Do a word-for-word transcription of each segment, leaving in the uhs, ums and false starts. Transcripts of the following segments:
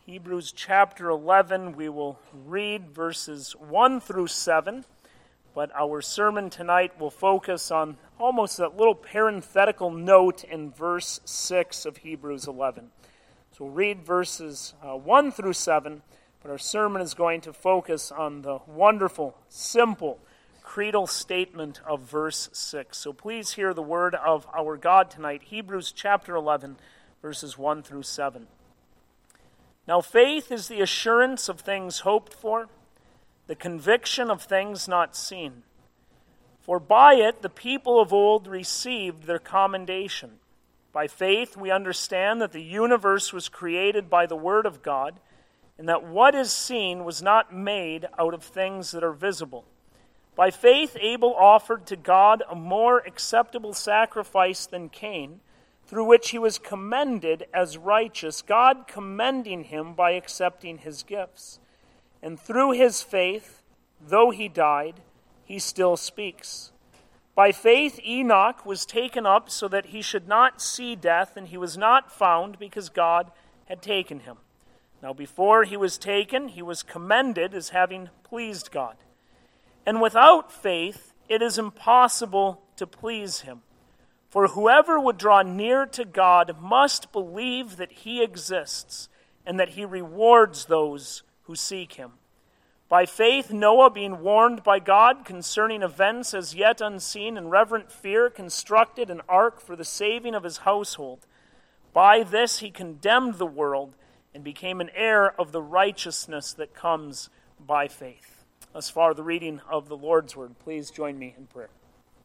Hebrews chapter eleven. We will read verses one through seven, but our sermon tonight will focus on almost that little parenthetical note in verse six of Hebrews eleven. So we'll read verses uh, one through seven, but our sermon is going to focus on the wonderful, simple, creedal statement of verse six. So please hear the word of our God tonight, Hebrews chapter eleven, verses one through seven. Now faith is the assurance of things hoped for, the conviction of things not seen. For by it the people of old received their commendation. By faith we understand that the universe was created by the word of God, and that what is seen was not made out of things that are visible. By faith Abel offered to God a more acceptable sacrifice than Cain, through which he was commended as righteous, God commending him by accepting his gifts. And through his faith, though he died, he still speaks. By faith Enoch was taken up so that he should not see death, and he was not found because God had taken him. Now before he was taken, he was commended as having pleased God. And without faith, it is impossible to please him. For whoever would draw near to God must believe that he exists and that he rewards those who seek him. By faith, Noah, being warned by God concerning events as yet unseen, in reverent fear constructed an ark for the saving of his household. By this he condemned the world and became an heir of the righteousness that comes by faith. Thus far, the reading of the Lord's word. Please join me in prayer.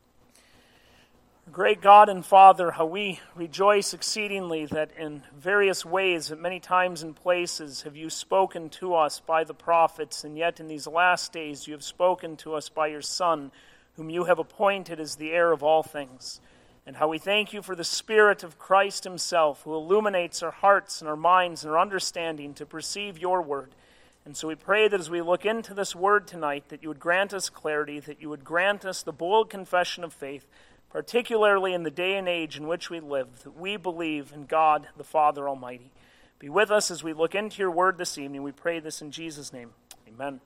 Great God and Father, how we rejoice exceedingly that in various ways, at many times and places, have you spoken to us by the prophets, and yet in these last days you have spoken to us by your Son, whom you have appointed as the heir of all things. And how we thank you for the Spirit of Christ himself, who illuminates our hearts and our minds and our understanding to perceive your word. And so we pray that as we look into this word tonight, that you would grant us clarity, that you would grant us the bold confession of faith, particularly in the day and age in which we live, that we believe in God the Father Almighty. Be with us as we look into your word this evening. We pray this in Jesus' name. Amen.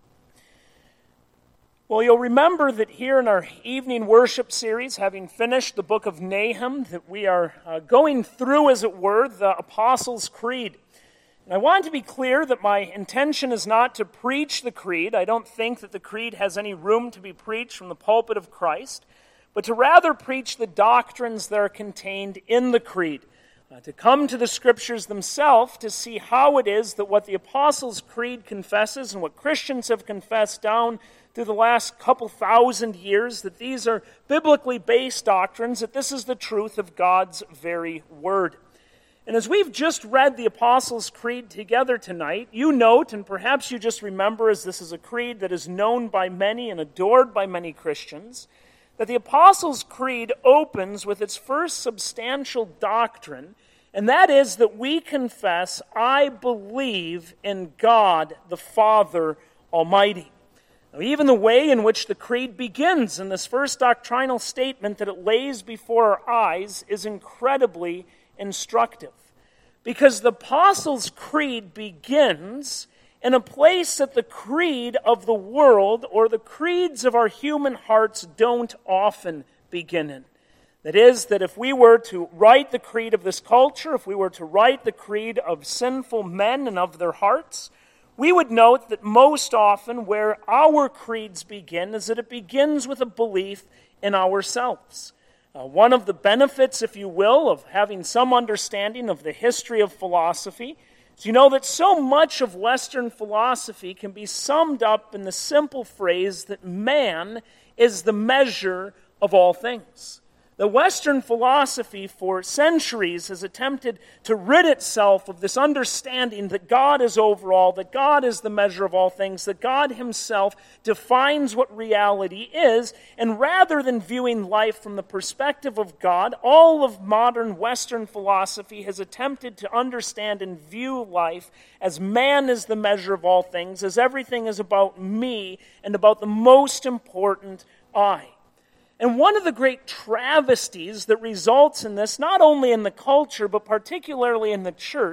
Well, you'll remember that here in our evening worship series, having finished the book of Nahum, that we are uh, going through, as it were, the Apostles' Creed. And I want to be clear that my intention is not to preach the creed. I don't think that the creed has any room to be preached from the pulpit of Christ, but to rather preach the doctrines that are contained in the creed, uh, to come to the scriptures themselves to see how it is that what the Apostles' Creed confesses and what Christians have confessed down through the last couple thousand years, that these are biblically based doctrines, that this is the truth of God's very word. And as we've just read the Apostles' Creed together tonight, you note, and perhaps you just remember, as this is a creed that is known by many and adored by many Christians, that the Apostles' Creed opens with its first substantial doctrine, and that is that we confess, I believe in God the Father Almighty. Now, even the way in which the Creed begins in this first doctrinal statement that it lays before our eyes is incredibly instructive. Because the Apostles' Creed begins in a place that the creed of the world or the creeds of our human hearts don't often begin in. That is, that if we were to write the creed of this culture, if we were to write the creed of sinful men and of their hearts, we would note that most often where our creeds begin is that it begins with a belief in ourselves. Uh, one of the benefits, if you will, of having some understanding of the history of philosophy so you know that so much of Western philosophy can be summed up in the simple phrase that man is the measure of all things. The Western philosophy for centuries has attempted to rid itself of this understanding that God is over all, that God is the measure of all things, that God himself defines what reality is, and rather than viewing life from the perspective of God, all of modern Western philosophy has attempted to understand and view life as man is the measure of all things, as everything is about me and about the most important I. And one of the great travesties that results in this, not only in the culture, but particularly in the church,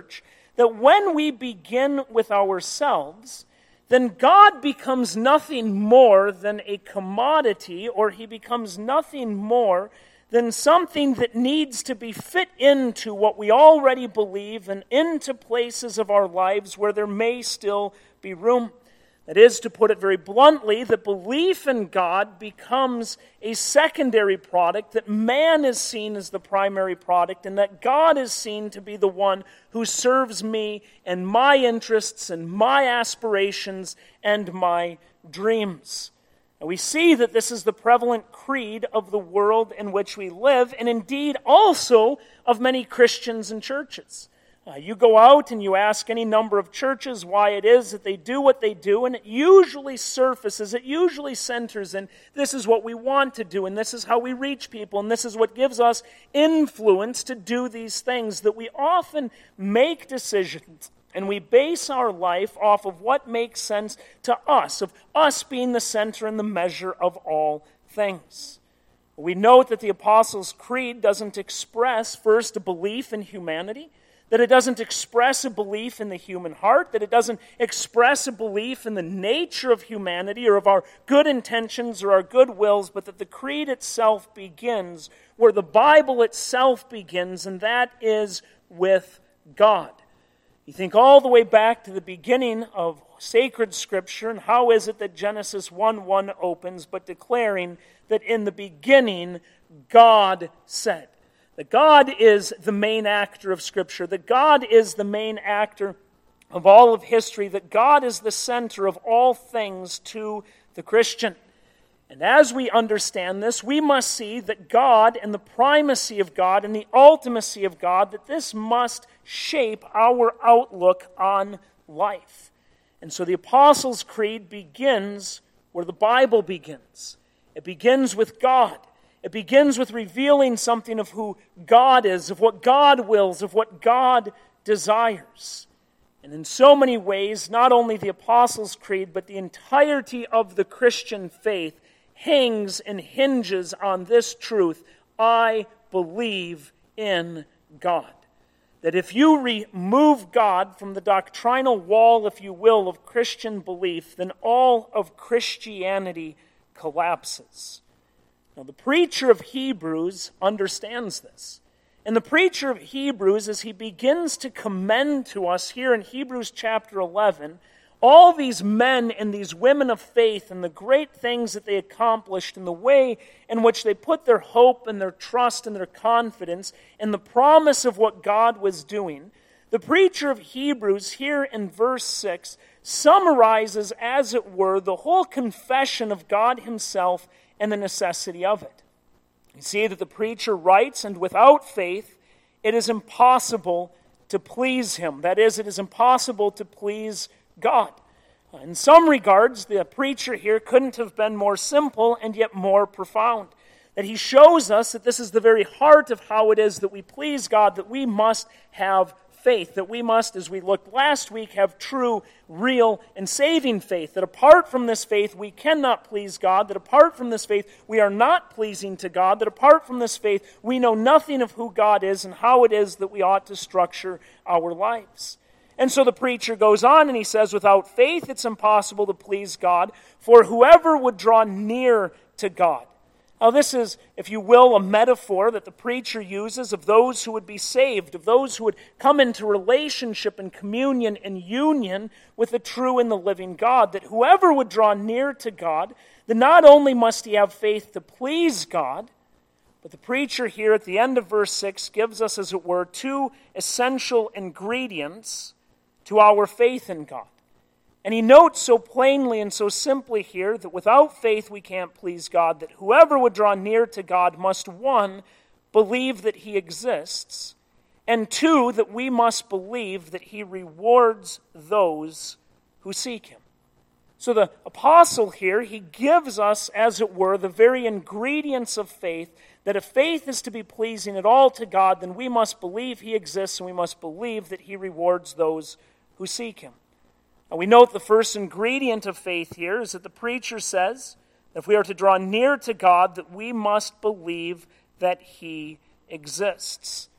that when we begin with ourselves, then God becomes nothing more than a commodity, or he becomes nothing more than something that needs to be fit into what we already believe and into places of our lives where there may still be room. That is, to put it very bluntly, that belief in God becomes a secondary product, that man is seen as the primary product, and that God is seen to be the one who serves me and my interests and my aspirations and my dreams. And we see that this is the prevalent creed of the world in which we live, and indeed also of many Christians and churches. Uh, you go out and you ask any number of churches why it is that they do what they do, and it usually surfaces, it usually centers in, this is what we want to do, and this is how we reach people, and this is what gives us influence to do these things, that we often make decisions, and we base our life off of what makes sense to us, of us being the center and the measure of all things. We note that the Apostles' Creed doesn't express, first, a belief in humanity, that it doesn't express a belief in the human heart, that it doesn't express a belief in the nature of humanity or of our good intentions or our good wills, but that the creed itself begins where the Bible itself begins, and that is with God. You think all the way back to the beginning of sacred Scripture, and how is it that Genesis one one opens, but declaring that in the beginning God said. That God is the main actor of Scripture, that God is the main actor of all of history, that God is the center of all things to the Christian. And as we understand this, we must see that God and the primacy of God and the ultimacy of God, that this must shape our outlook on life. And so the Apostles' Creed begins where the Bible begins. It begins with God. It begins with revealing something of who God is, of what God wills, of what God desires. And in so many ways, not only the Apostles' Creed, but the entirety of the Christian faith hangs and hinges on this truth: I believe in God. That if you remove God from the doctrinal wall, if you will, of Christian belief, then all of Christianity collapses. Now, the preacher of Hebrews understands this. And the preacher of Hebrews, as he begins to commend to us here in Hebrews chapter eleven, all these men and these women of faith and the great things that they accomplished and the way in which they put their hope and their trust and their confidence in the promise of what God was doing, the preacher of Hebrews here in verse six summarizes, as it were, the whole confession of God himself and the necessity of it. You see that the preacher writes, and without faith it is impossible to please him. That is, it is impossible to please God. In some regards, the preacher here couldn't have been more simple and yet more profound. That he shows us that this is the very heart of how it is that we please God, that we must have faith, that we must, as we looked last week, have true, real, and saving faith, that apart from this faith we cannot please God, that apart from this faith we are not pleasing to God, that apart from this faith we know nothing of who God is and how it is that we ought to structure our lives. And so the preacher goes on and he says, without faith it's impossible to please God, for whoever would draw near to God. Now this is, if you will, a metaphor that the preacher uses of those who would be saved, of those who would come into relationship and communion and union with the true and the living God. That whoever would draw near to God, then not only must he have faith to please God, but the preacher here at the end of verse six gives us, as it were, two essential ingredients to our faith in God. And he notes so plainly and so simply here that without faith we can't please God, that whoever would draw near to God must, one, believe that he exists, and two, that we must believe that he rewards those who seek him. So the apostle here, he gives us, as it were, the very ingredients of faith, that if faith is to be pleasing at all to God, then we must believe he exists, and we must believe that he rewards those who seek him. And we note the first ingredient of faith here is that the preacher says that if we are to draw near to God, that we must believe that he exists.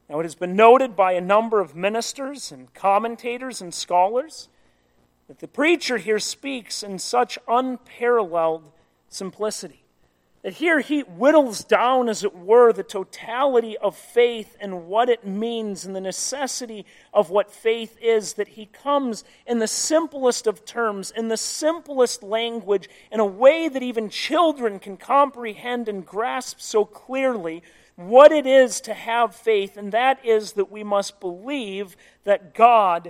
Now, it has been noted by a number of ministers and commentators and scholars that the preacher here speaks in such unparalleled simplicity. That here he whittles down, as it were, the totality of faith and what it means and the necessity of what faith is, that he comes in the simplest of terms, in the simplest language, in a way that even children can comprehend and grasp so clearly what it is to have faith, and that is that we must believe that God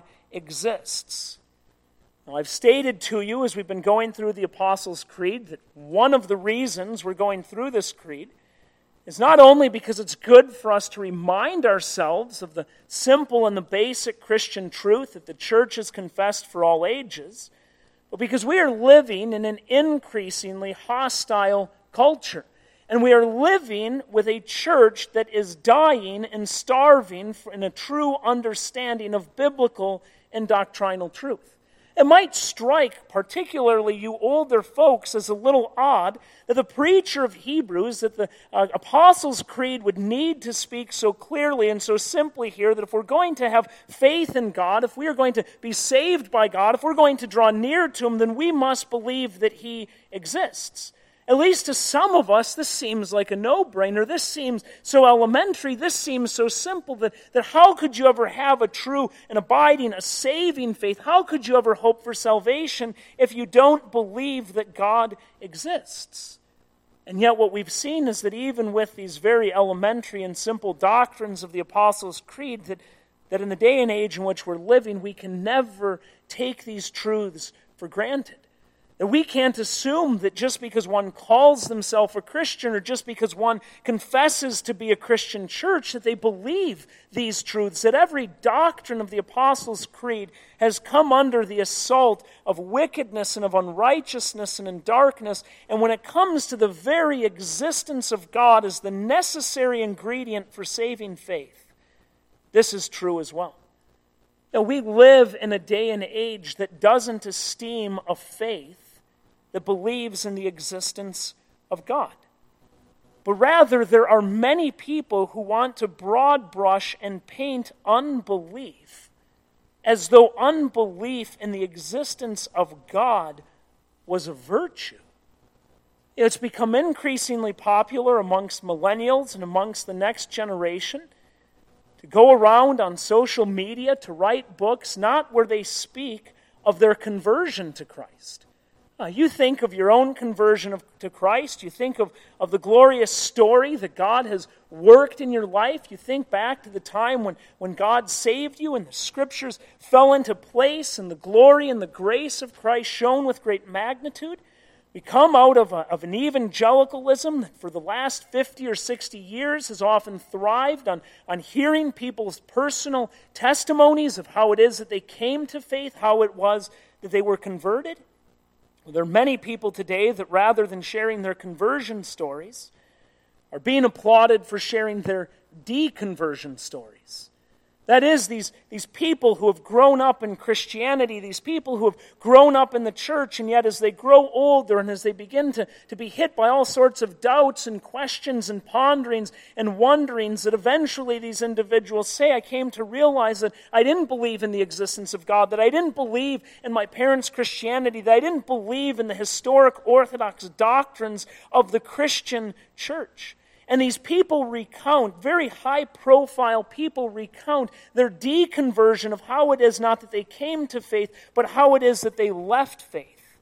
exists. Now, I've stated to you as we've been going through the Apostles' Creed that one of the reasons we're going through this creed is not only because it's good for us to remind ourselves of the simple and the basic Christian truth that the church has confessed for all ages, but because we are living in an increasingly hostile culture. And we are living with a church that is dying and starving in a true understanding of biblical and doctrinal truth. It might strike, particularly you older folks, as a little odd that the preacher of Hebrews, that the uh, Apostles' Creed would need to speak so clearly and so simply here that if we're going to have faith in God, if we are going to be saved by God, if we're going to draw near to Him, then we must believe that He exists. At least to some of us, this seems like a no-brainer. This seems so elementary. This seems so simple that, that how could you ever have a true and abiding, a saving faith? How could you ever hope for salvation if you don't believe that God exists? And yet what we've seen is that even with these very elementary and simple doctrines of the Apostles' Creed, that, that in the day and age in which we're living, we can never take these truths for granted. That we can't assume that just because one calls themselves a Christian or just because one confesses to be a Christian church that they believe these truths, that every doctrine of the Apostles' Creed has come under the assault of wickedness and of unrighteousness and in darkness, and when it comes to the very existence of God as the necessary ingredient for saving faith, this is true as well. Now, we live in a day and age that doesn't esteem a faith that believes in the existence of God. But rather, there are many people who want to broad brush and paint unbelief as though unbelief in the existence of God was a virtue. It's become increasingly popular amongst millennials and amongst the next generation to go around on social media to write books not where they speak of their conversion to Christ. Uh, you think of your own conversion of, to Christ. You think of, of the glorious story that God has worked in your life. You think back to the time when, when God saved you and the Scriptures fell into place and the glory and the grace of Christ shone with great magnitude. We come out of, a, of an evangelicalism that for the last fifty or sixty years has often thrived on, on hearing people's personal testimonies of how it is that they came to faith, how it was that they were converted. There are many people today that rather than sharing their conversion stories are being applauded for sharing their deconversion stories. That is, these, these people who have grown up in Christianity, these people who have grown up in the church, and yet as they grow older and as they begin to, to be hit by all sorts of doubts and questions and ponderings and wonderings, that eventually these individuals say, I came to realize that I didn't believe in the existence of God, that I didn't believe in my parents' Christianity, that I didn't believe in the historic Orthodox doctrines of the Christian church. And these people recount, very high-profile people recount their deconversion of how it is not that they came to faith, but how it is that they left faith.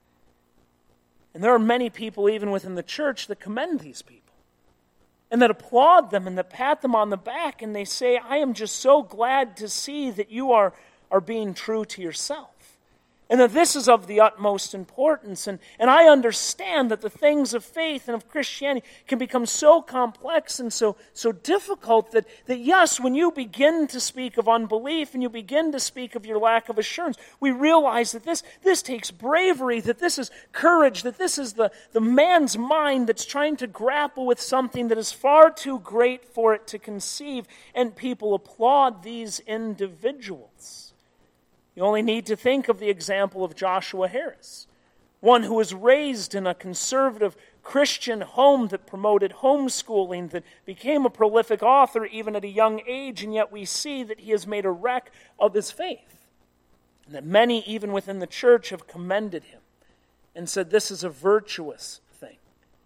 And there are many people, even within the church, that commend these people and that applaud them and that pat them on the back, and they say, I am just so glad to see that you are, are being true to yourself. And that this is of the utmost importance. And, and I understand that the things of faith and of Christianity can become so complex and so, so difficult that, that, yes, when you begin to speak of unbelief and you begin to speak of your lack of assurance, we realize that this, this takes bravery, that this is courage, that this is the, the man's mind that's trying to grapple with something that is far too great for it to conceive, and people applaud these individuals. You only need to think of the example of Joshua Harris, one who was raised in a conservative Christian home that promoted homeschooling, that became a prolific author even at a young age, and yet we see that he has made a wreck of his faith. And that many, even within the church, have commended him and said this is a virtuous thing.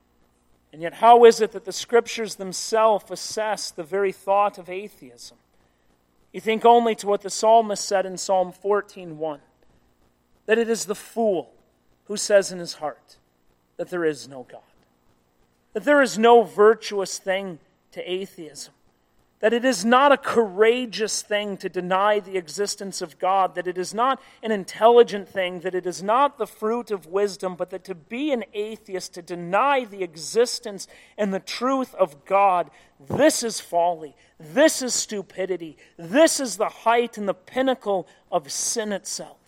And yet how is it that the Scriptures themselves assess the very thought of atheism? You think only to what the psalmist said in Psalm fourteen one, that it is the fool who says in his heart that there is no God, that there is no virtuous thing to atheism, that it is not a courageous thing to deny the existence of God, that it is not an intelligent thing, that it is not the fruit of wisdom, but that to be an atheist, to deny the existence and the truth of God, this is folly, this is stupidity, this is the height and the pinnacle of sin itself.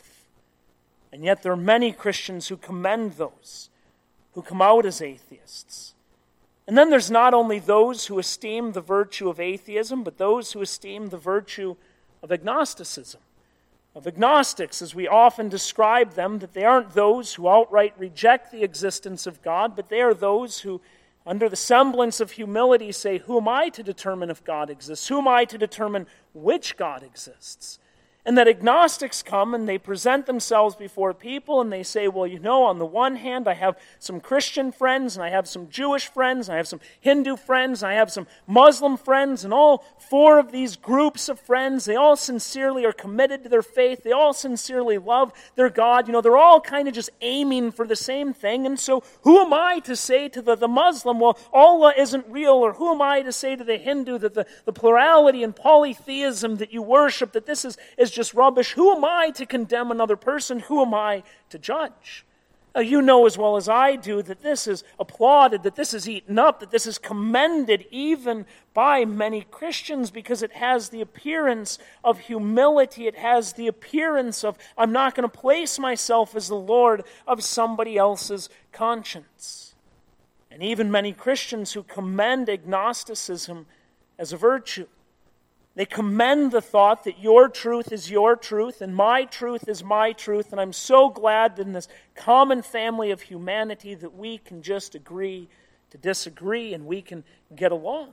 And yet there are many Christians who commend those who come out as atheists. And then there's not only those who esteem the virtue of atheism, but those who esteem the virtue of agnosticism. Of agnostics, as we often describe them, that they aren't those who outright reject the existence of God, but they are those who, under the semblance of humility, say, who am I to determine if God exists? Who am I to determine which God exists? And that agnostics come and they present themselves before people and they say, well, you know, on the one hand, I have some Christian friends and I have some Jewish friends, and I have some Hindu friends, and I have some Muslim friends, and all four of these groups of friends, they all sincerely are committed to their faith. They all sincerely love their God. You know, they're all kind of just aiming for the same thing. And so who am I to say to the, the Muslim, well, Allah isn't real? Or who am I to say to the Hindu that the, the plurality and polytheism that you worship, that this is, is just rubbish? Who am I to condemn another person? Who am I to judge? Now, you know as well as I do that this is applauded, that this is eaten up, that this is commended even by many Christians because it has the appearance of humility. It has the appearance of, I'm not going to place myself as the Lord of somebody else's conscience. And even many Christians who commend agnosticism as a virtue. They commend the thought that your truth is your truth and my truth is my truth, and I'm so glad that in this common family of humanity that we can just agree to disagree and we can get along.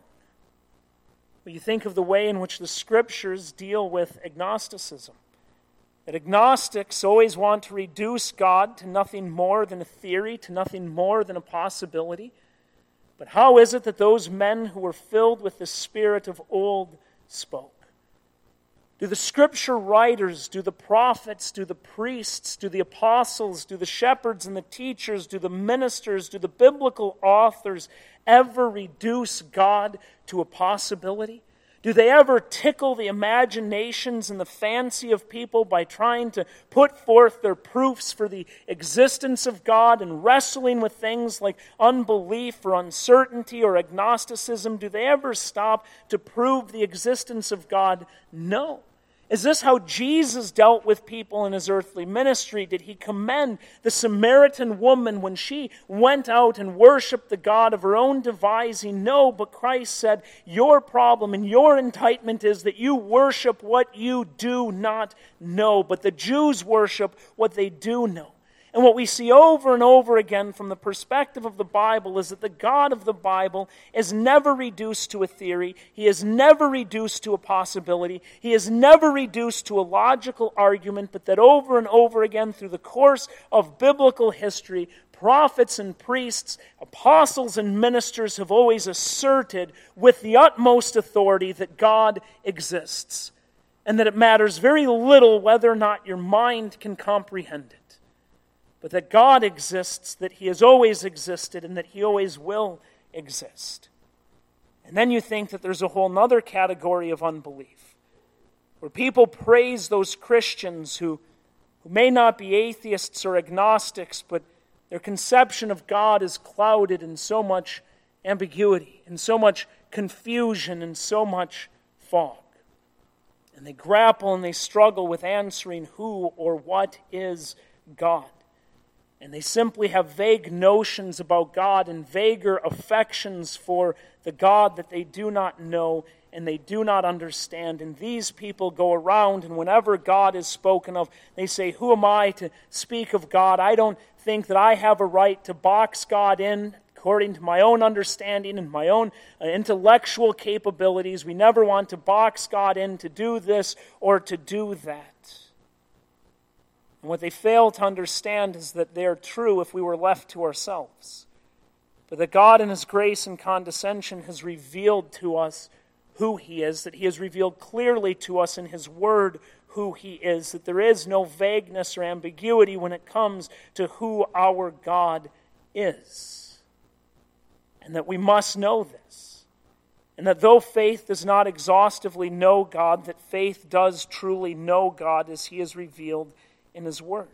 But you think of the way in which the Scriptures deal with agnosticism. That agnostics always want to reduce God to nothing more than a theory, to nothing more than a possibility. But how is it that those men who were filled with the Spirit of old spoke? Do the Scripture writers, do the prophets, do the priests, do the apostles, do the shepherds and the teachers, do the ministers, do the biblical authors ever reduce God to a possibility? Do they ever tickle the imaginations and the fancy of people by trying to put forth their proofs for the existence of God and wrestling with things like unbelief or uncertainty or agnosticism? Do they ever stop to prove the existence of God? No. Is this how Jesus dealt with people in his earthly ministry? Did he commend the Samaritan woman when she went out and worshiped the God of her own devising? No, but Christ said, your problem and your indictment is that you worship what you do not know. But the Jews worship what they do know. And what we see over and over again from the perspective of the Bible is that the God of the Bible is never reduced to a theory. He is never reduced to a possibility. He is never reduced to a logical argument, but that over and over again through the course of biblical history, prophets and priests, apostles and ministers have always asserted with the utmost authority that God exists, and that it matters very little whether or not your mind can comprehend it. But that God exists, that He has always existed, and that He always will exist. And then you think that there's a whole other category of unbelief, where people praise those Christians who, who may not be atheists or agnostics, but their conception of God is clouded in so much ambiguity, in so much confusion, and so much fog. And they grapple and they struggle with answering who or what is God. And they simply have vague notions about God and vaguer affections for the God that they do not know and they do not understand. And these people go around, and whenever God is spoken of, they say, who am I to speak of God? I don't think that I have a right to box God in according to my own understanding and my own uh, intellectual capabilities. We never want to box God in to do this or to do that. And what they fail to understand is that they are true if we were left to ourselves. But that God in His grace and condescension has revealed to us who He is, that He has revealed clearly to us in His Word who He is, that there is no vagueness or ambiguity when it comes to who our God is. And that we must know this. And that though faith does not exhaustively know God, that faith does truly know God as He is revealed in His Word.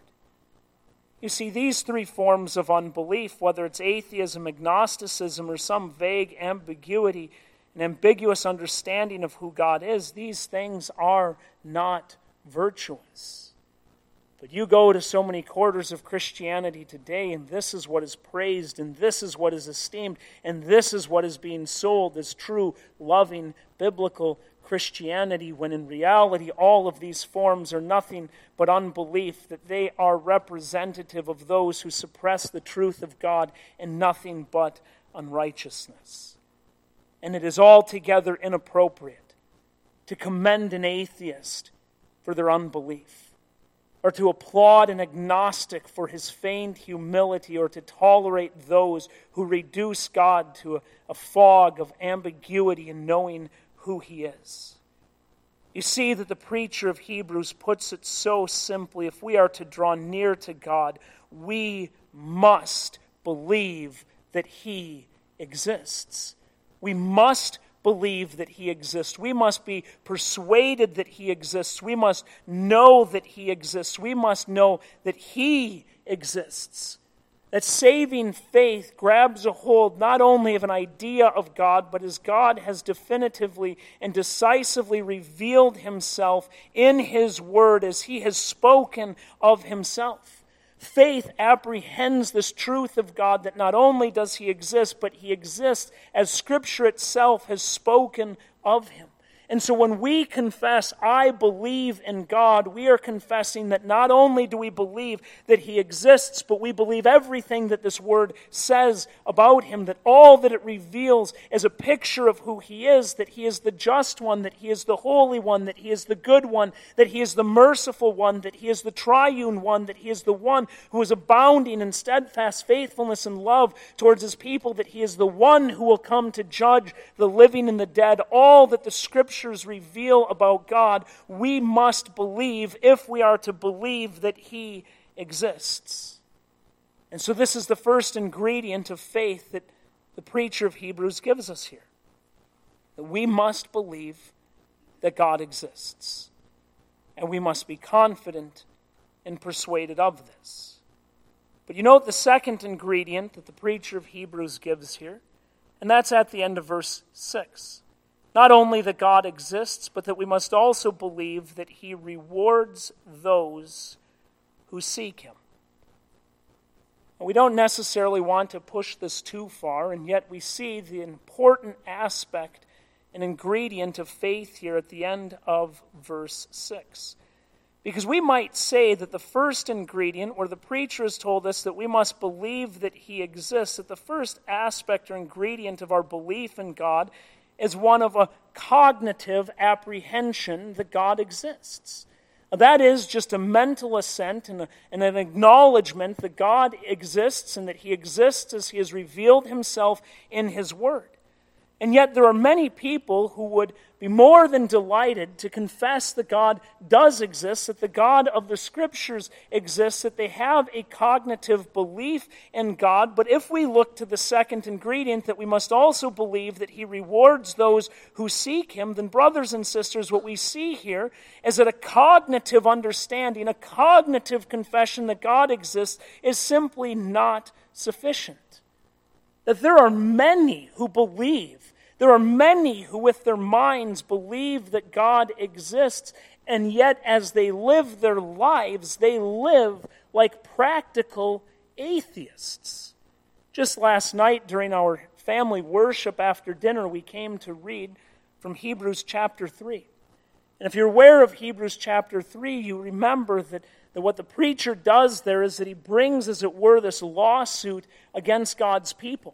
You see, these three forms of unbelief, whether it's atheism, agnosticism, or some vague ambiguity, an ambiguous understanding of who God is, these things are not virtuous. But you go to so many quarters of Christianity today, and this is what is praised, and this is what is esteemed, and this is what is being sold as true, loving, biblical Christianity, when in reality all of these forms are nothing but unbelief, that they are representative of those who suppress the truth of God and nothing but unrighteousness. And it is altogether inappropriate to commend an atheist for their unbelief, or to applaud an agnostic for his feigned humility, or to tolerate those who reduce God to a, a fog of ambiguity in knowing who He is. You see that the preacher of Hebrews puts it so simply: if we are to draw near to God, we must believe that He exists. We must believe that He exists. We must be persuaded that He exists. We must know that He exists. We must know that He exists. That saving faith grabs a hold not only of an idea of God, but as God has definitively and decisively revealed Himself in His Word, as He has spoken of Himself. Faith apprehends this truth of God, that not only does He exist, but He exists as Scripture itself has spoken of Him. And so when we confess, I believe in God, we are confessing that not only do we believe that He exists, but we believe everything that this Word says about Him, that all that it reveals is a picture of who He is, that He is the just one, that He is the holy one, that He is the good one, that He is the merciful one, that He is the triune one, that He is the one who is abounding in steadfast faithfulness and love towards His people, that He is the one who will come to judge the living and the dead. All that the Scripture reveal about God, we must believe if we are to believe that He exists. And so this is the first ingredient of faith that the preacher of Hebrews gives us here. That we must believe that God exists. And we must be confident and persuaded of this. But you note the second ingredient that the preacher of Hebrews gives here, and that's at the end of verse six. Not only that God exists, but that we must also believe that He rewards those who seek Him. We don't necessarily want to push this too far, and yet we see the important aspect and ingredient of faith here at the end of verse six. Because we might say that the first ingredient, where the preacher has told us that we must believe that He exists, that the first aspect or ingredient of our belief in God is one of a cognitive apprehension that God exists. That is just a mental assent and, a, and an acknowledgement that God exists and that He exists as He has revealed Himself in His Word. And yet there are many people who would be more than delighted to confess that God does exist, that the God of the Scriptures exists, that they have a cognitive belief in God. But if we look to the second ingredient, that we must also believe that He rewards those who seek Him, then brothers and sisters, what we see here is that a cognitive understanding, a cognitive confession that God exists is simply not sufficient. That there are many who believe, there are many who with their minds believe that God exists, and yet as they live their lives, they live like practical atheists. Just last night during our family worship after dinner, we came to read from Hebrews chapter three. And if you're aware of Hebrews chapter three, you remember that, that what the preacher does there is that he brings, as it were, this lawsuit against God's people.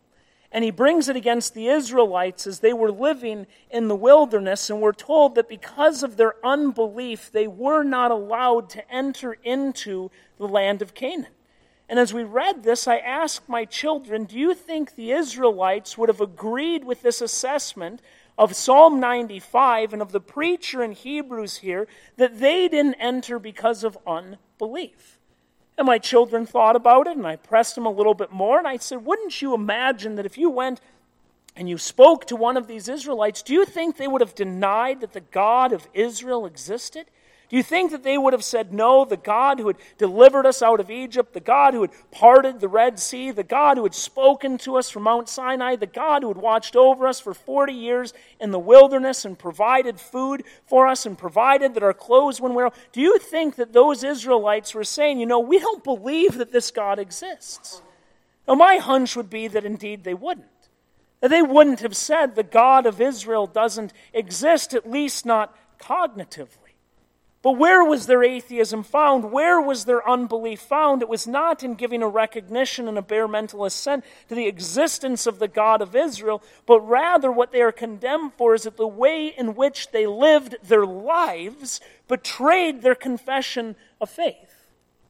And he brings it against the Israelites as they were living in the wilderness, and we're told that because of their unbelief, they were not allowed to enter into the land of Canaan. And as we read this, I asked my children, do you think the Israelites would have agreed with this assessment of Psalm ninety-five and of the preacher in Hebrews here, that they didn't enter because of unbelief? And my children thought about it, and I pressed them a little bit more, and I said, wouldn't you imagine that if you went and you spoke to one of these Israelites, do you think they would have denied that the God of Israel existed? Do you think that they would have said, no, the God who had delivered us out of Egypt, the God who had parted the Red Sea, the God who had spoken to us from Mount Sinai, the God who had watched over us for forty years in the wilderness and provided food for us and provided that our clothes wouldn't wear out? Do you think that those Israelites were saying, you know, we don't believe that this God exists? Now, my hunch would be that indeed they wouldn't. That they wouldn't have said the God of Israel doesn't exist, at least not cognitively. But where was their atheism found? Where was their unbelief found? It was not in giving a recognition and a bare mental assent to the existence of the God of Israel, but rather what they are condemned for is that the way in which they lived their lives betrayed their confession of faith.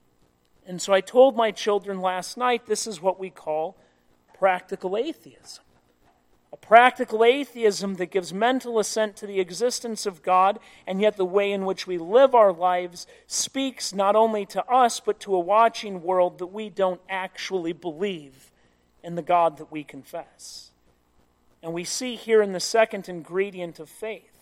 And so I told my children last night, this is what we call practical atheism. A practical atheism that gives mental assent to the existence of God, and yet the way in which we live our lives speaks not only to us, but to a watching world that we don't actually believe in the God that we confess. And we see here in the second ingredient of faith,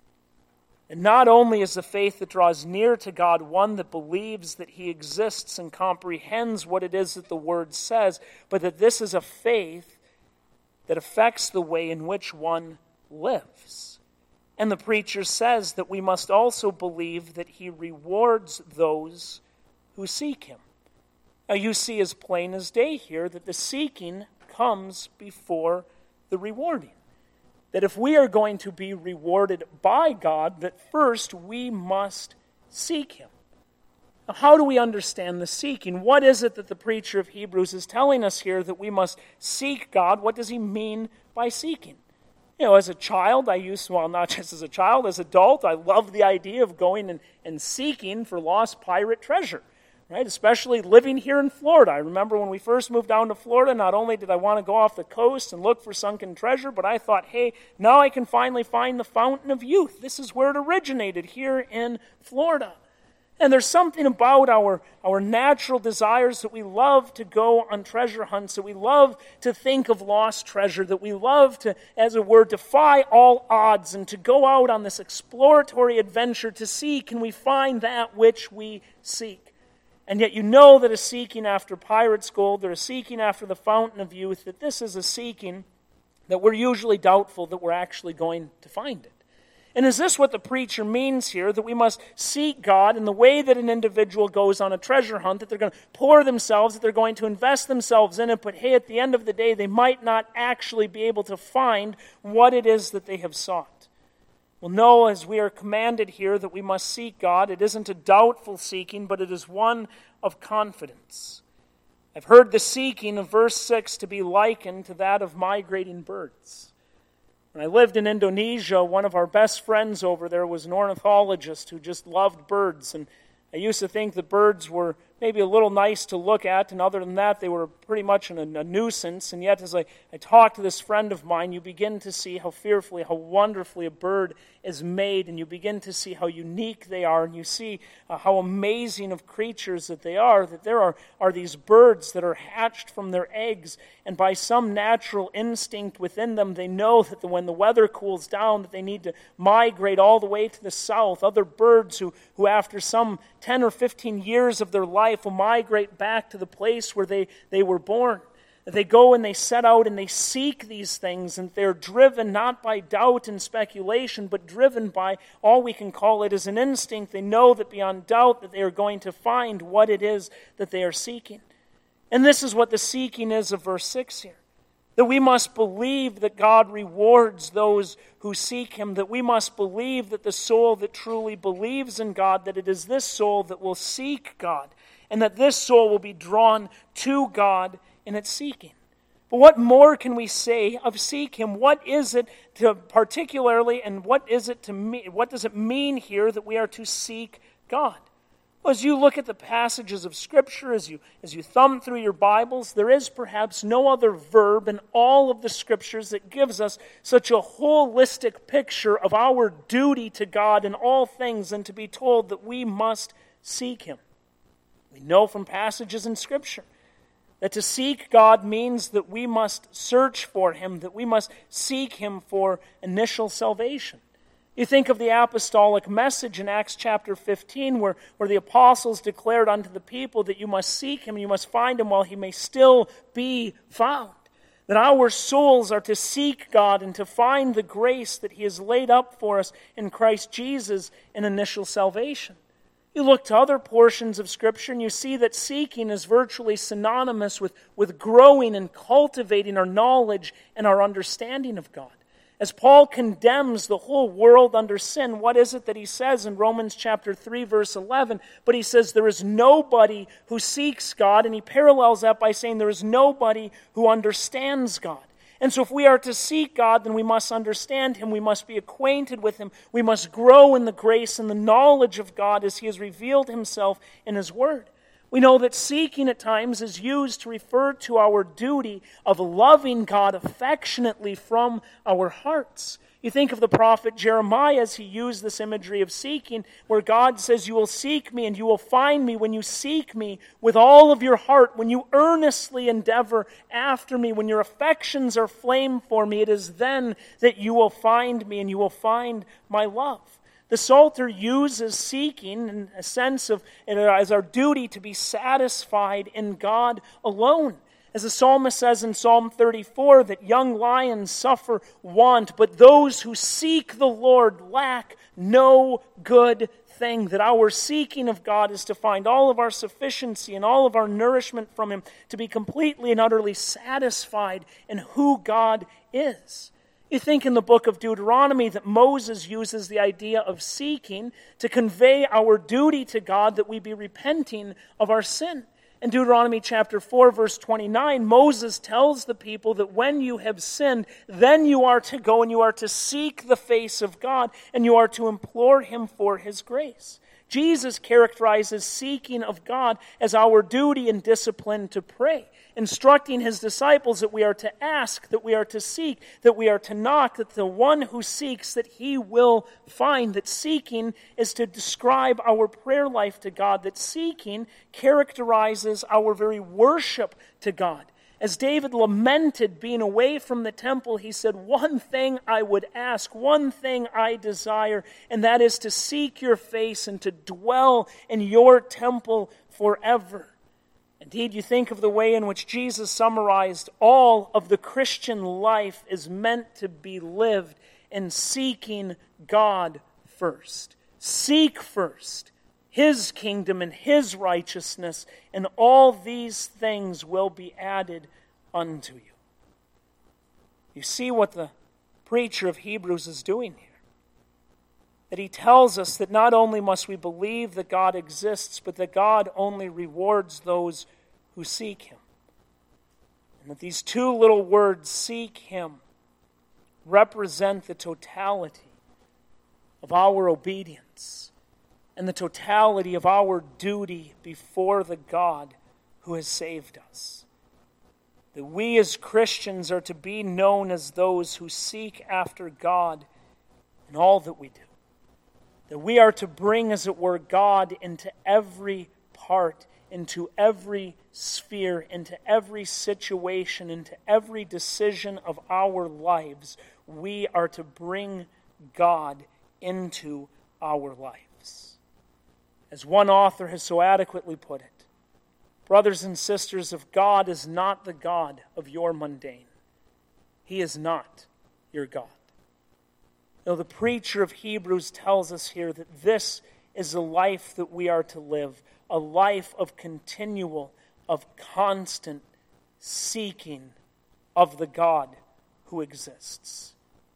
and not only is the faith that draws near to God one that believes that He exists and comprehends what it is that the Word says, but that this is a faith that affects the way in which one lives. And the preacher says that we must also believe that He rewards those who seek Him. Now you see as plain as day here that the seeking comes before the rewarding. That if we are going to be rewarded by God, that first we must seek Him. Now, how do we understand the seeking? What is it that the preacher of Hebrews is telling us here that we must seek God? What does he mean by seeking? You know, as a child, I used, well, not just as a child, as an adult, I loved the idea of going and, and seeking for lost pirate treasure, right? Especially living here in Florida. I remember when we first moved down to Florida, not only did I want to go off the coast and look for sunken treasure, but I thought, hey, now I can finally find the fountain of youth. This is where it originated, here in Florida. And there's something about our, our natural desires that we love to go on treasure hunts, that we love to think of lost treasure, that we love to, as it were, defy all odds and to go out on this exploratory adventure to see, can we find that which we seek? And yet you know that a seeking after pirate's gold or a seeking after the fountain of youth, that this is a seeking that we're usually doubtful that we're actually going to find it. And is this what the preacher means here, that we must seek God in the way that an individual goes on a treasure hunt, that they're going to pour themselves, that they're going to invest themselves in it, but hey, at the end of the day, they might not actually be able to find what it is that they have sought? Well, no, as we are commanded here that we must seek God, it isn't a doubtful seeking, but it is one of confidence. I've heard the seeking of verse six to be likened to that of migrating birds. When I lived in Indonesia, one of our best friends over there was an ornithologist who just loved birds. And I used to think that birds were maybe a little nice to look at, and other than that, they were pretty much an, a nuisance. And yet, as I, I talked to this friend of mine, you begin to see how fearfully, how wonderfully a bird is made, and you begin to see how unique they are, and you see uh, how amazing of creatures that they are, that there are, are these birds that are hatched from their eggs, and by some natural instinct within them, they know that the, when the weather cools down, that they need to migrate all the way to the south. Other birds who, who after some ten or fifteen years of their life will migrate back to the place where they, they were born. They go and they set out and they seek these things, and they're driven not by doubt and speculation, but driven by all we can call it as an instinct. They know that beyond doubt that they are going to find what it is that they are seeking. And this is what the seeking is of verse six here. That we must believe that God rewards those who seek Him, that we must believe that the soul that truly believes in God, that it is this soul that will seek God, and that this soul will be drawn to God in its seeking. But what more can we say of seek him? What is it to particularly, and what is it to me? What does it mean here that we are to seek God? Well, as you look at the passages of Scripture, as you as you thumb through your Bibles, there is perhaps no other verb in all of the Scriptures that gives us such a holistic picture of our duty to God in all things than to be told that we must seek him. We know from passages in Scripture that to seek God means that we must search for him, that we must seek him for initial salvation. You think of the apostolic message in Acts chapter fifteen where, where the apostles declared unto the people that you must seek him, you must find him while he may still be found. That our souls are to seek God and to find the grace that he has laid up for us in Christ Jesus in initial salvation. You look to other portions of Scripture and you see that seeking is virtually synonymous with, with growing and cultivating our knowledge and our understanding of God. As Paul condemns the whole world under sin, what is it that he says in Romans chapter three, verse eleven? But he says there is nobody who seeks God, and he parallels that by saying there is nobody who understands God. And so if we are to seek God, then we must understand him, we must be acquainted with him, we must grow in the grace and the knowledge of God as he has revealed himself in his word. We know that seeking at times is used to refer to our duty of loving God affectionately from our hearts. You think of the prophet Jeremiah as he used this imagery of seeking, where God says, you will seek me and you will find me when you seek me with all of your heart, when you earnestly endeavor after me, when your affections are flame for me, it is then that you will find me and you will find my love. The Psalter uses seeking in a sense of as our duty to be satisfied in God alone. As the psalmist says in Psalm thirty-four, that young lions suffer want, but those who seek the Lord lack no good thing. That our seeking of God is to find all of our sufficiency and all of our nourishment from him, to be completely and utterly satisfied in who God is. You think in the book of Deuteronomy that Moses uses the idea of seeking to convey our duty to God, that we be repenting of our sin. In Deuteronomy chapter four, verse twenty-nine, Moses tells the people that when you have sinned, then you are to go and you are to seek the face of God and you are to implore him for his grace. Jesus characterizes seeking of God as our duty and discipline to pray, instructing his disciples that we are to ask, that we are to seek, that we are to knock, that the one who seeks, that he will find. That seeking is to describe our prayer life to God, that seeking characterizes our very worship to God. As David lamented being away from the temple, he said, one thing I would ask, one thing I desire, and that is to seek your face and to dwell in your temple forever. Indeed, you think of the way in which Jesus summarized all of the Christian life is meant to be lived in seeking God first. Seek first his kingdom and his righteousness, and all these things will be added unto you. You see what the preacher of Hebrews is doing here. That he tells us that not only must we believe that God exists, but that God only rewards those who seek him. And that these two little words, seek him, represent the totality of our obedience and the totality of our duty before the God who has saved us. That we as Christians are to be known as those who seek after God in all that we do. That we are to bring, as it were, God into every part, into every sphere, into every situation, into every decision of our lives. We are to bring God into our lives. As one author has so adequately put it, brothers and sisters, if God is not the God of your mundane, he is not your God. Though the preacher of Hebrews tells us here that this is the life that we are to live, a life of continual, of constant seeking of the God who exists.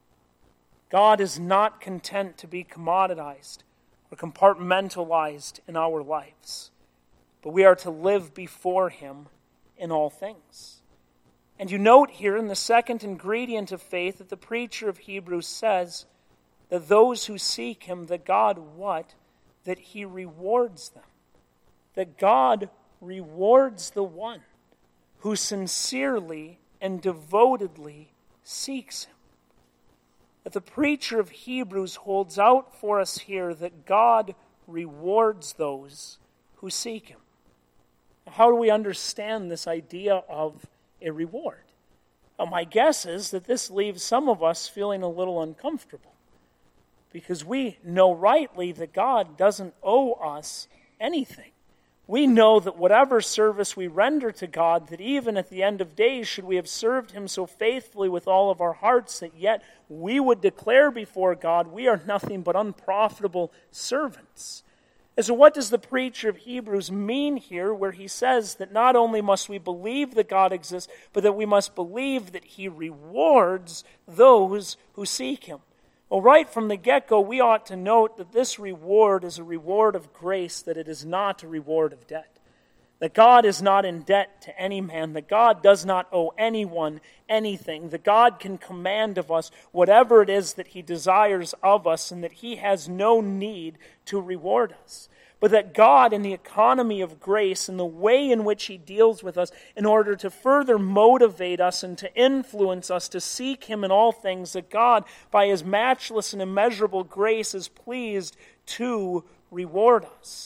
God is not content to be commoditized or compartmentalized in our lives, but we are to live before him in all things. And you note here in the second ingredient of faith that the preacher of Hebrews says that those who seek him, that God what? That he rewards them. That God rewards the one who sincerely and devotedly seeks him. That the preacher of Hebrews holds out for us here that God rewards those who seek him. How do we understand this idea of a reward? Well, my guess is that this leaves some of us feeling a little uncomfortable because we know rightly that God doesn't owe us anything. We know that whatever service we render to God, that even at the end of days, should we have served him so faithfully with all of our hearts, that yet we would declare before God, we are nothing but unprofitable servants. And so what does the preacher of Hebrews mean here where he says that not only must we believe that God exists, but that we must believe that he rewards those who seek him? Well, right from the get-go, we ought to note that this reward is a reward of grace, that it is not a reward of debt. That God is not in debt to any man, that God does not owe anyone anything, that God can command of us whatever it is that he desires of us, and that he has no need to reward us. But that God, in the economy of grace, and the way in which he deals with us, in order to further motivate us and to influence us to seek him in all things, that God, by his matchless and immeasurable grace, is pleased to reward us.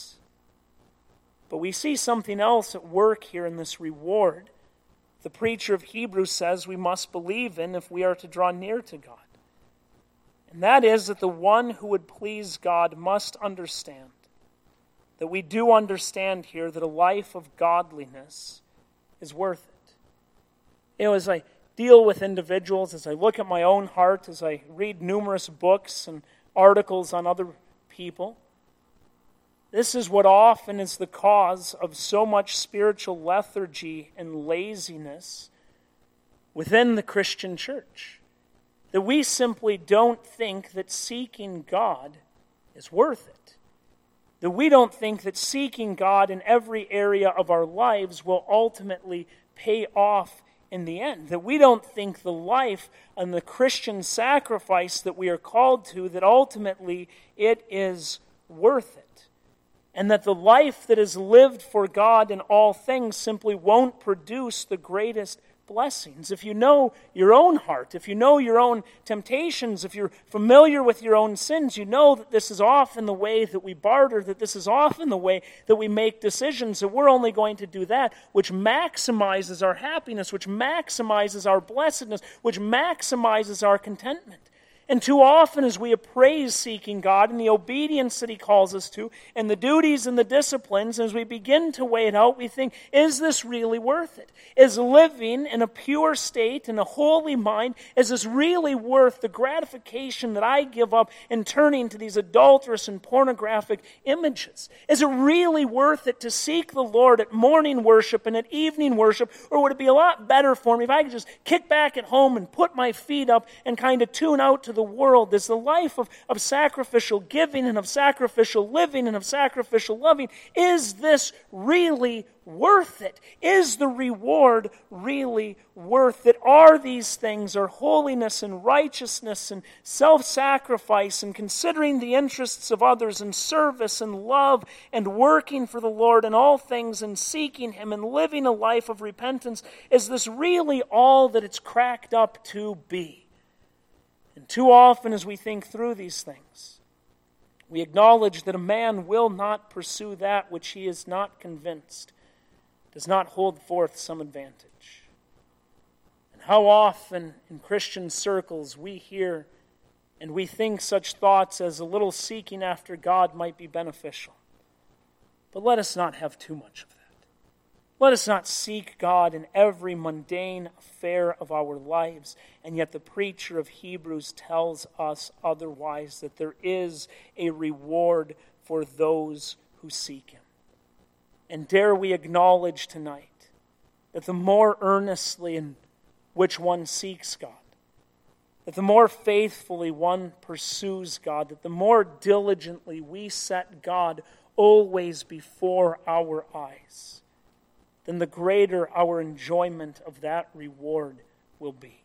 But we see something else at work here in this reward. The preacher of Hebrews says we must believe in if we are to draw near to God. And that is that the one who would please God must understand that we do understand here that a life of godliness is worth it. You know, as I deal with individuals, as I look at my own heart, as I read numerous books and articles on other people, this is what often is the cause of so much spiritual lethargy and laziness within the Christian church. That we simply don't think that seeking God is worth it. That we don't think that seeking God in every area of our lives will ultimately pay off in the end. That we don't think the life and the Christian sacrifice that we are called to, that ultimately it is worth it. And that the life that is lived for God in all things simply won't produce the greatest blessings. If you know your own heart, if you know your own temptations, if you're familiar with your own sins, you know that this is often the way that we barter, that this is often the way that we make decisions, that we're only going to do that which maximizes our happiness, which maximizes our blessedness, which maximizes our contentment. And too often as we appraise seeking God and the obedience that he calls us to, and the duties and the disciplines, as we begin to weigh it out, we think, is this really worth it? Is living in a pure state, in a holy mind, is this really worth the gratification that I give up in turning to these adulterous and pornographic images? Is it really worth it to seek the Lord at morning worship and at evening worship? Or would it be a lot better for me if I could just kick back at home and put my feet up and kind of tune out to the world? Is the life of, of sacrificial giving and of sacrificial living and of sacrificial loving, is this really worth it? Is the reward really worth it? Are these things, are holiness and righteousness and self-sacrifice and considering the interests of others and service and love and working for the Lord and all things and seeking him and living a life of repentance, is this really all that it's cracked up to be? And too often as we think through these things, we acknowledge that a man will not pursue that which he is not convinced does not hold forth some advantage. And how often in Christian circles we hear and we think such thoughts as a little seeking after God might be beneficial. But let us not have too much of that. Let us not seek God in every mundane affair of our lives. And yet the preacher of Hebrews tells us otherwise, that there is a reward for those who seek him. And dare we acknowledge tonight that the more earnestly in which one seeks God, that the more faithfully one pursues God, that the more diligently we set God always before our eyes, then the greater our enjoyment of that reward will be.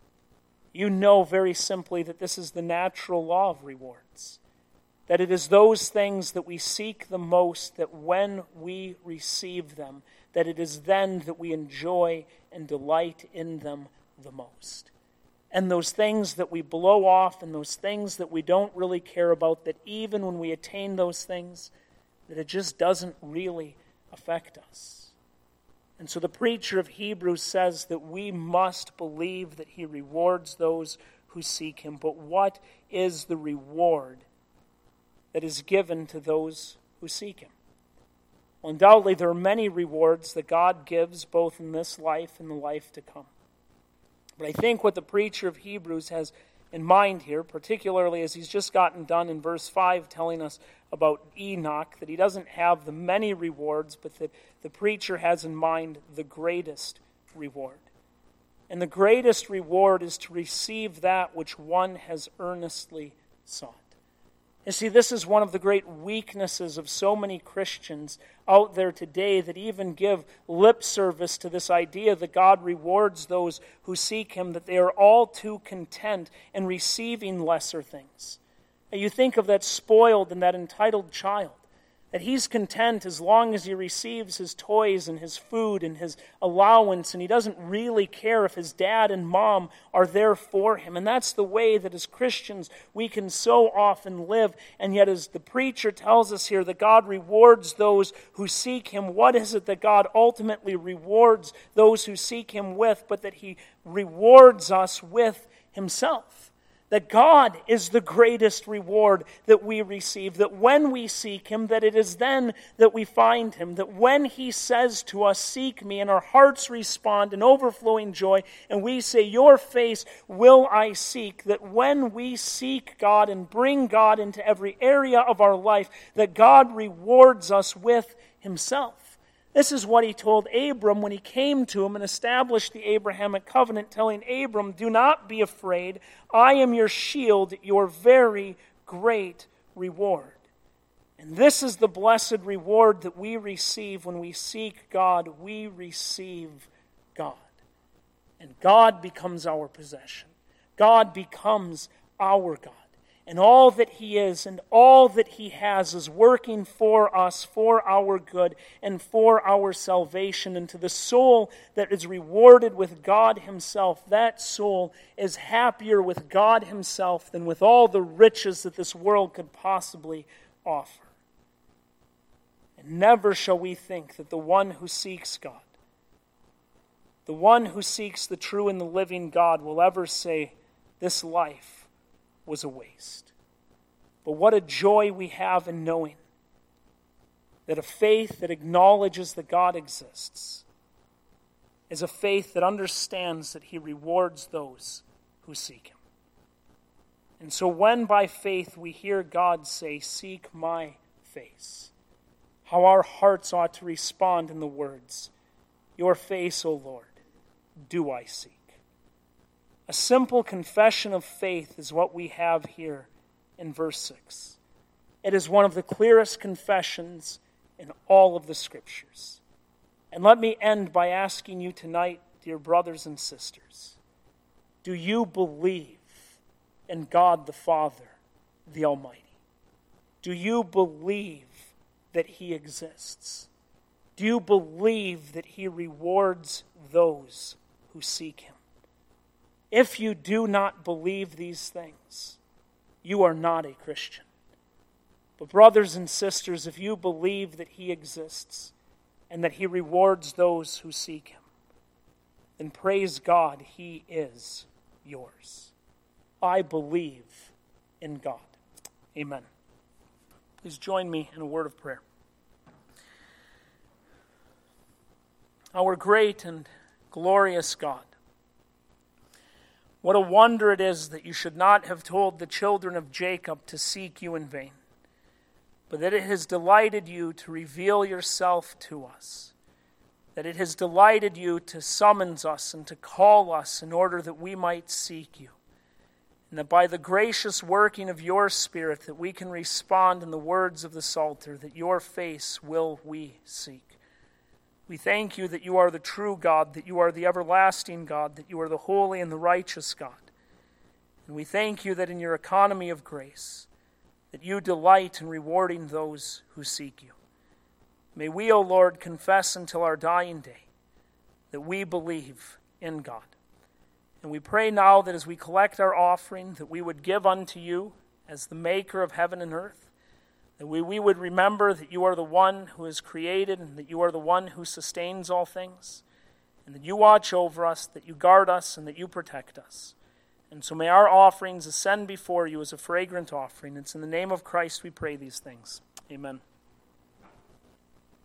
You know very simply that this is the natural law of rewards, that it is those things that we seek the most, that when we receive them, that it is then that we enjoy and delight in them the most. And those things that we blow off and those things that we don't really care about, that even when we attain those things, that it just doesn't really affect us. And so the preacher of Hebrews says that we must believe that he rewards those who seek him. But what is the reward that is given to those who seek him? Well, undoubtedly there are many rewards that God gives both in this life and the life to come. But I think what the preacher of Hebrews has in mind here, particularly as he's just gotten done in verse five telling us about Enoch, that he doesn't have the many rewards, but that the preacher has in mind the greatest reward. And the greatest reward is to receive that which one has earnestly sought. You see, this is one of the great weaknesses of so many Christians out there today that even give lip service to this idea that God rewards those who seek him, that they are all too content in receiving lesser things. And you think of that spoiled and that entitled child, that he's content as long as he receives his toys and his food and his allowance, and he doesn't really care if his dad and mom are there for him. And that's the way that as Christians we can so often live. And yet as the preacher tells us here that God rewards those who seek him, what is it that God ultimately rewards those who seek him with, but that he rewards us with himself? That God is the greatest reward that we receive, that when we seek him, that it is then that we find him, that when he says to us, seek me, and our hearts respond in overflowing joy, and we say, your face will I seek, that when we seek God and bring God into every area of our life, that God rewards us with himself. This is what he told Abram when he came to him and established the Abrahamic covenant, telling Abram, do not be afraid. I am your shield, your very great reward. And this is the blessed reward that we receive when we seek God. We receive God. And God becomes our possession. God becomes our God. And all that he is and all that he has is working for us, for our good, and for our salvation. And to the soul that is rewarded with God himself, that soul is happier with God himself than with all the riches that this world could possibly offer. And never shall we think that the one who seeks God, the one who seeks the true and the living God, will ever say, this life was a waste. But what a joy we have in knowing that a faith that acknowledges that God exists is a faith that understands that he rewards those who seek him. And so when by faith we hear God say, seek my face, how our hearts ought to respond in the words, your face, O Lord, do I seek. A simple confession of faith is what we have here in verse six. It is one of the clearest confessions in all of the Scriptures. And let me end by asking you tonight, dear brothers and sisters, do you believe in God the Father, the Almighty? Do you believe that he exists? Do you believe that he rewards those who seek him? If you do not believe these things, you are not a Christian. But brothers and sisters, if you believe that he exists and that he rewards those who seek him, then praise God, he is yours. I believe in God. Amen. Please join me in a word of prayer. Our great and glorious God, what a wonder it is that you should not have told the children of Jacob to seek you in vain, but that it has delighted you to reveal yourself to us, that it has delighted you to summons us and to call us in order that we might seek you, and that by the gracious working of your Spirit that we can respond in the words of the Psalter, that your face will we seek. We thank you that you are the true God, that you are the everlasting God, that you are the holy and the righteous God. And we thank you that in your economy of grace, that you delight in rewarding those who seek you. May we, O Lord, confess until our dying day that we believe in God. And we pray now that as we collect our offering, that we would give unto you as the maker of heaven and earth, that we, we would remember that you are the one who has created and that you are the one who sustains all things, and that you watch over us, that you guard us, and that you protect us. And so may our offerings ascend before you as a fragrant offering. It's in the name of Christ we pray these things. Amen.